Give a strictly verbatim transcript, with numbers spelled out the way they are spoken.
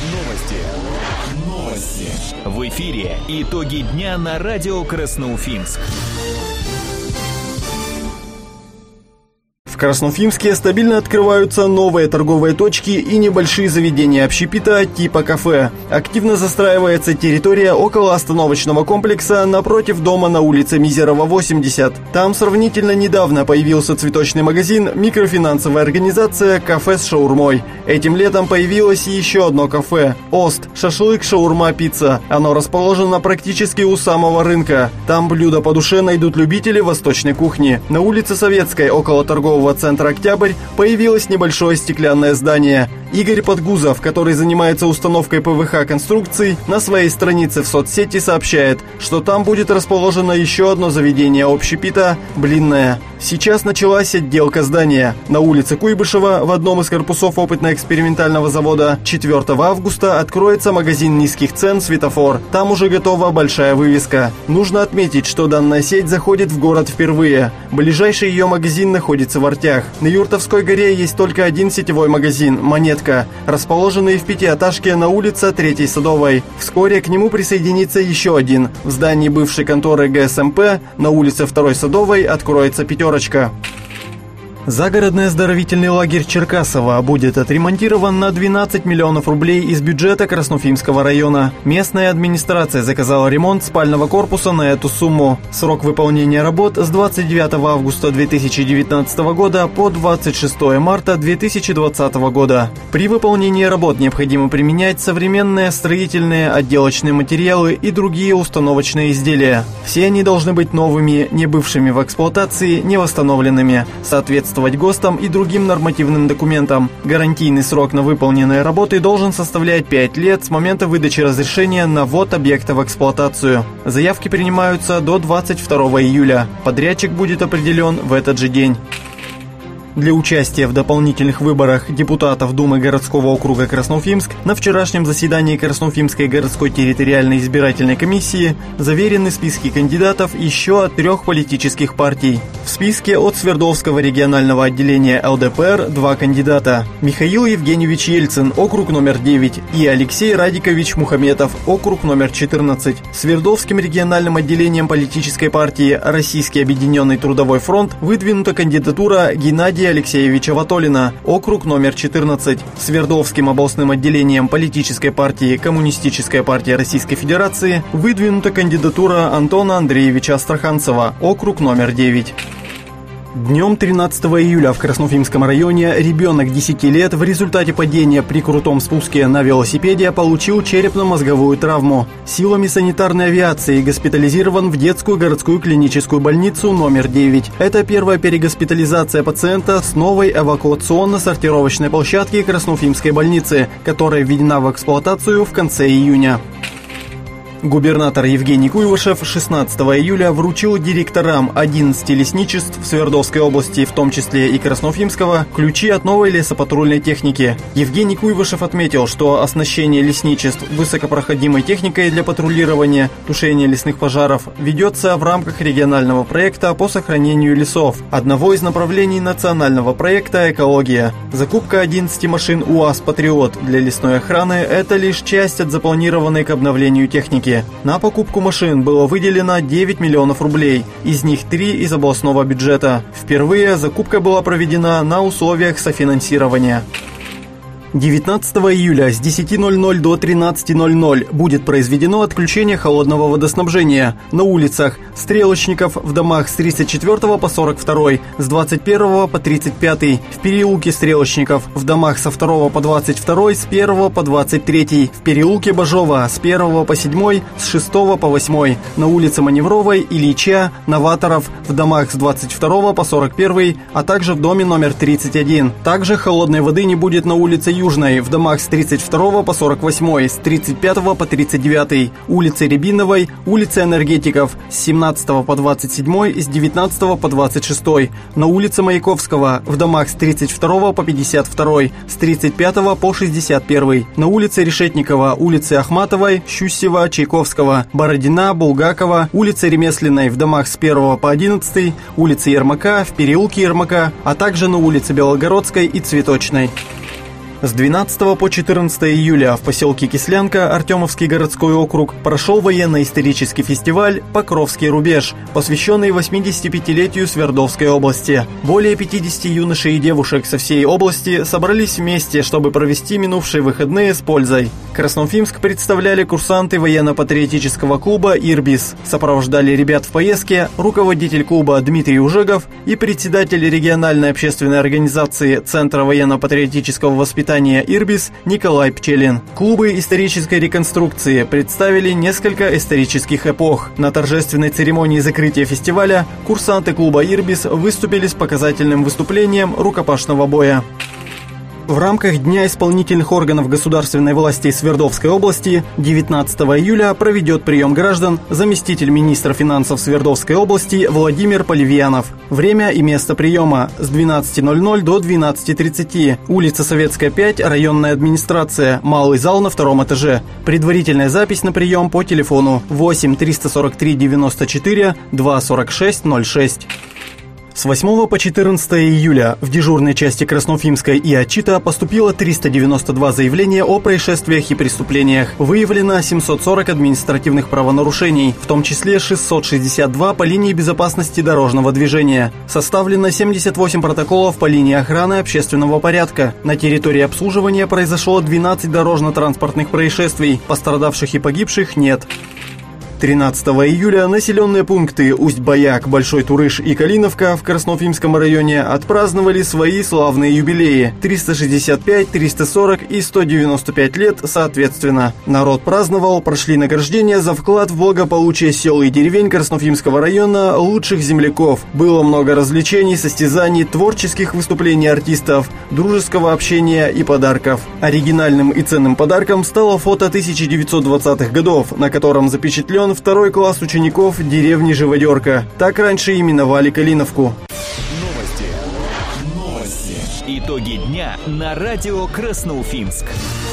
Новости. Новости. В эфире итоги дня на радио Красноуфимск. В Красноуфимске стабильно открываются новые торговые точки и небольшие заведения общепита типа кафе. Активно застраивается территория около остановочного комплекса напротив дома на улице Мизерова, восемьдесят. Там сравнительно недавно появился цветочный магазин, микрофинансовая организация «Кафе с шаурмой». Этим летом появилось еще одно кафе «Ост» – шашлык, шаурма, пицца. Оно расположено практически у самого рынка. Там блюда по душе найдут любители восточной кухни. На улице Советской, около торгового центра «Октябрь», появилось небольшое стеклянное здание. Игорь Подгузов, который занимается установкой ПВХ-конструкций, на своей странице в соцсети сообщает, что там будет расположено еще одно заведение общепита «Блинное». Сейчас началась отделка здания. На улице Куйбышева, в одном из корпусов опытно-экспериментального завода, четвёртого августа откроется магазин низких цен «Светофор». Там уже готова большая вывеска. Нужно отметить, что данная сеть заходит в город впервые. Ближайший ее магазин находится в Артях. На Юртовской горе есть только один сетевой магазин «Монетка», расположенный в пятиэтажке на улице Третьей Садовой. Вскоре к нему присоединится еще один. В здании бывшей конторы ГСМП на улице Второй Садовой откроется «Пятерочка». Загородный оздоровительный лагерь Черкасово будет отремонтирован на двенадцать миллионов рублей из бюджета Красноуфимского района. Местная администрация заказала ремонт спального корпуса на эту сумму. Срок выполнения работ с двадцать девятого августа две тысячи девятнадцатого года по двадцать шестого марта две тысячи двадцатого года. При выполнении работ необходимо применять современные строительные, отделочные материалы и другие установочные изделия. Все они должны быть новыми, не бывшими в эксплуатации, не восстановленными, соответственно, ГОСТам и другим нормативным документам. Гарантийный срок на выполненные работы должен составлять пять лет с момента выдачи разрешения на ввод объекта в эксплуатацию. Заявки принимаются до двадцать второго июля. Подрядчик будет определен в этот же день. Для участия в дополнительных выборах депутатов Думы городского округа Красноуфимск на вчерашнем заседании Красноуфимской городской территориальной избирательной комиссии заверены списки кандидатов еще от трех политических партий. В списке от Свердловского регионального отделения ЛДПР два кандидата: Михаил Евгеньевич Ельцин, округ номер девять, и Алексей Радикович Мухаметов, округ номер четырнадцать. Свердловским региональным отделением политической партии Российский объединенный трудовой фронт выдвинута кандидатура Геннадия Алексеевича Ватолина, округ номер четырнадцать. Свердловским областным отделением политической партии Коммунистическая партия Российской Федерации выдвинута кандидатура Антона Андреевича Астраханцева, округ номер девять. Днем тринадцатого июля в Красноуфимском районе ребенок десяти лет в результате падения при крутом спуске на велосипеде получил черепно-мозговую травму. Силами санитарной авиации госпитализирован в детскую городскую клиническую больницу номер девять. Это первая перегоспитализация пациента с новой эвакуационно-сортировочной площадки Красноуфимской больницы, которая введена в эксплуатацию в конце июня. Губернатор Евгений Куйвышев шестнадцатого июля вручил директорам одиннадцати лесничеств в Свердловской области, в том числе и Красноуфимского, ключи от новой лесопатрульной техники. Евгений Куйвышев отметил, что оснащение лесничеств высокопроходимой техникой для патрулирования, тушения лесных пожаров ведется в рамках регионального проекта по сохранению лесов, одного из направлений национального проекта «Экология». Закупка одиннадцати машин УАЗ «Патриот» для лесной охраны – это лишь часть от запланированной к обновлению техники. На покупку машин было выделено девять миллионов рублей, из них три из областного бюджета. Впервые закупка была проведена на условиях софинансирования. девятнадцатого июля с десяти ноль-ноль до тринадцати ноль-ноль будет произведено отключение холодного водоснабжения на улицах Стрелочников, в домах с тридцать четвёртого по сорок второй, с двадцать первого по тридцать пятый, в переулке Стрелочников, в домах со второго по двадцать второй, с первого по двадцать третий, в переулке Бажова с первого по седьмой, с шестого по восьмой, на улице Маневровой, Ильича, Новаторов, в домах с двадцать второго по сорок первый, а также в доме номер тридцать один. Также холодной воды не будет на улице Южной, в домах с тридцать второго по сорок восьмой, с тридцать пятого по тридцать девятый, улице Рябиновой, улице Энергетиков, с семнадцатого по двадцать седьмой, с девятнадцатого по двадцать шестой, на улице Маяковского, в домах с тридцать второго по пятьдесят второй, с тридцать пятого по шестьдесят первый, на улице Решетникова, улице Ахматовой, Щусева, Чайковского, Бородина, Булгакова, улице Ремесленной, в домах с первого по одиннадцатый, улице Ермака, в переулке Ермака, а также на улице Белогородской и Цветочной. С двенадцатого по четырнадцатое июля в поселке Кислянка, Артемовский городской округ, прошел военно-исторический фестиваль «Покровский рубеж», посвященный восьмидесятипятилетию Свердловской области. Более пятидесяти юношей и девушек со всей области собрались вместе, чтобы провести минувшие выходные с пользой. Красноуфимск представляли курсанты военно-патриотического клуба «Ирбис». Сопровождали ребят в поездке руководитель клуба Дмитрий Ужегов и председатель региональной общественной организации Центра военно-патриотического воспитания «Ирбис» Николай Пчелин. Клубы исторической реконструкции представили несколько исторических эпох. На торжественной церемонии закрытия фестиваля курсанты клуба «Ирбис» выступили с показательным выступлением рукопашного боя. В рамках Дня исполнительных органов государственной власти Свердловской области девятнадцатого июля проведет прием граждан заместитель министра финансов Свердловской области Владимир Поливьянов. Время и место приема с двенадцати ноль-ноль до двенадцати тридцати. Улица Советская, пять, районная администрация, малый зал на втором этаже. Предварительная запись на прием по телефону восемь триста сорок три девяносто четыре два сорок шесть ноль шесть. С восьмого по четырнадцатое июля в дежурной части Красноуфимской и Ачита поступило триста девяносто два заявления о происшествиях и преступлениях. Выявлено семьсот сорок административных правонарушений, в том числе шестьсот шестьдесят два по линии безопасности дорожного движения. Составлено семьдесят восемь протоколов по линии охраны общественного порядка. На территории обслуживания произошло двенадцать дорожно-транспортных происшествий. Пострадавших и погибших нет. тринадцатого июля населенные пункты Усть-Баяк, Большой Турыш и Калиновка в Красноуфимском районе отпраздновали свои славные юбилеи – триста шестьдесят пять, триста сорок и сто девяносто пять лет соответственно. Народ праздновал, прошли награждения за вклад в благополучие сел и деревень Красноуфимского района лучших земляков. Было много развлечений, состязаний, творческих выступлений артистов, дружеского общения и подарков. Оригинальным и ценным подарком стало фото тысяча девятьсот двадцатых годов, на котором запечатлен второй класс учеников деревни Живодерка. Так раньше именовали Калиновку. Новости. Новости. Итоги дня на радио Красноуфимск.